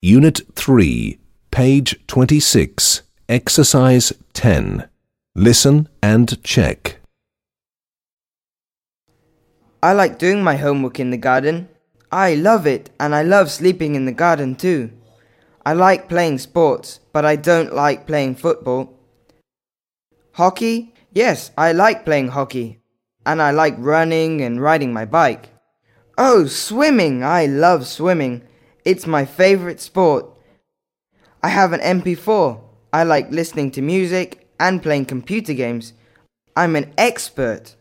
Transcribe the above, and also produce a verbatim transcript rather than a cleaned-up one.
Unit three, page twenty-six, Exercise ten. Listen and check. I like doing my homework in the garden. I love it, and I love sleeping in the garden too. I like playing sports, but I don't like playing football. Hockey? Yes, I like playing hockey. And I like running and riding my bike. Oh, swimming! I love swimming. It's my favorite sport. I have an M P four. I like listening to music and playing computer games. I'm an expert.